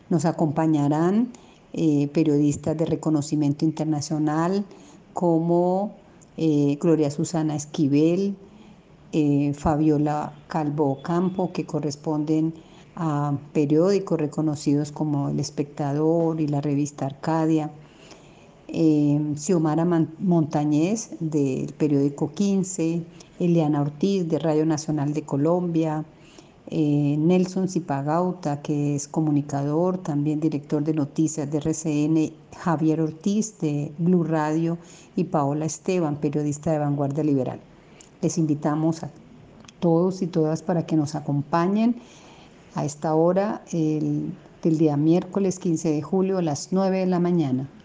Nos acompañarán periodistas de reconocimiento internacional como Gloria Susana Esquivel, Fabiola Calvo Campo, que corresponden a periódicos reconocidos como El Espectador y la revista Arcadia, Xiomara Montañez del periódico 15, Eliana Ortiz de Radio Nacional de Colombia, Nelson Zipagauta, que es comunicador, también director de noticias de RCN, Javier Ortiz de Blue Radio y Paola Esteban, periodista de Vanguardia Liberal. Les invitamos a todos y todas para que nos acompañen a esta hora del día miércoles 15 de julio a las 9 de la mañana.